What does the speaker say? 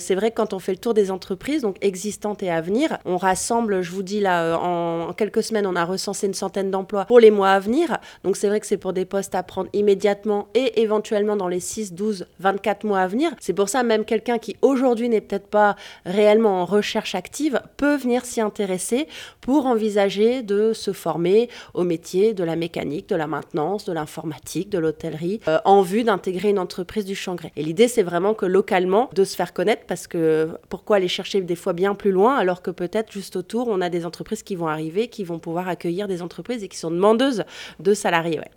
C'est vrai que quand on fait le tour des entreprises, donc existantes et à venir, on rassemble, je vous dis là, en quelques semaines, on a recensé une centaine d'emplois pour les mois à venir. Donc c'est vrai que c'est pour des postes à prendre immédiatement et éventuellement dans les 6, 12, 24 mois à venir. C'est pour ça même quelqu'un qui aujourd'hui n'est peut-être pas réellement en recherche active peut venir s'y intéresser pour envisager de se former au métier de la mécanique, de la maintenance, de l'informatique, de l'hôtellerie, en vue d'intégrer une entreprise du Changré. Et l'idée, c'est vraiment que localement, de se faire connaître, parce que pourquoi aller chercher des fois bien plus loin, alors que peut-être juste autour, on a des entreprises qui vont arriver, qui vont pouvoir accueillir des entreprises et qui sont demandeuses de salariés. Ouais.